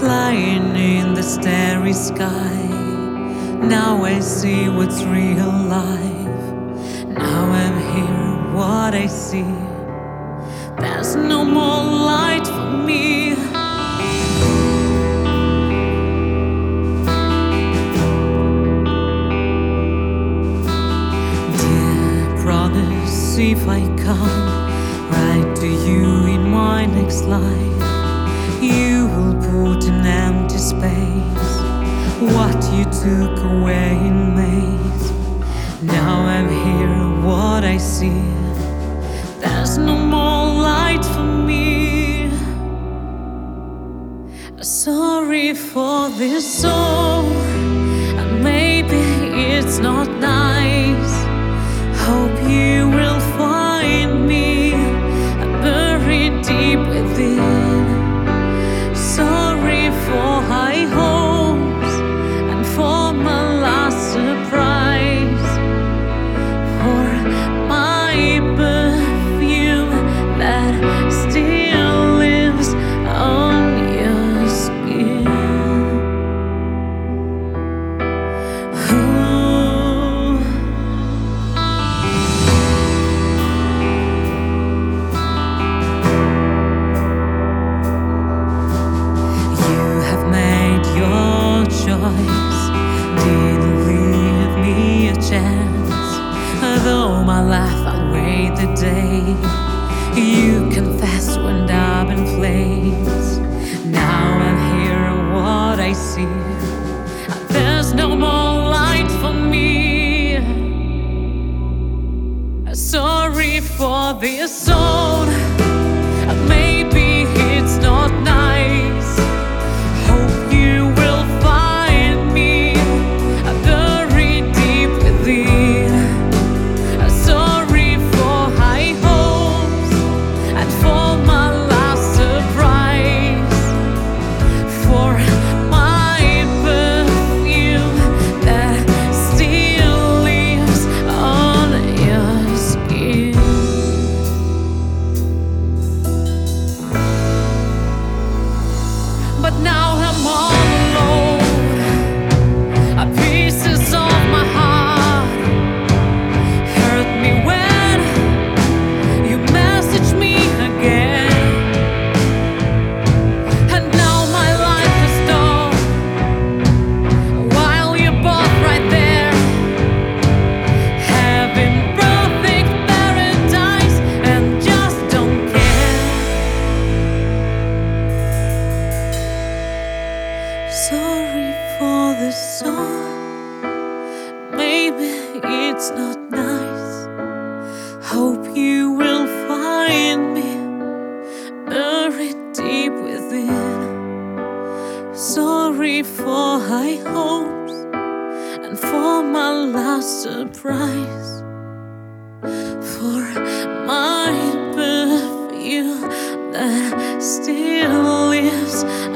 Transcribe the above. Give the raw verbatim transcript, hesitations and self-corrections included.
flying in the starry sky. Now I see what's real life. Now I'm here, what I see. There's no more light for me. Dear brothers, if I come right to you in my next life, you will put an empty space what you took away in Maze. Now I'm here, what I see. There's no more light for me. Sorry for this song, and maybe it's not nice. Hope you will find me buried deep within. Sorry for high hopes and for my last surprise, for my perfume that still lives on your skin. Ooh. You have made your choice, didn't leave me a chance. Though my life outweighed the day, you confessed when up in flames. Now I'm here, what I see. There's no more light for me. Sorry for this song, maybe it's not nice. Hope you will find me buried deep within. Sorry for high hopes and for my last surprise, for my perfume that still lives on your skin. But now I'm all alone. Pieces of my heart hurt me when you message me again. And now my life is dull while you're both right there, having perfect paradise and just don't care. Sorry for the song, maybe it's not nice. Hope you will find me buried deep within. Sorry for high hopes and for my last surprise, for my perfume that still lives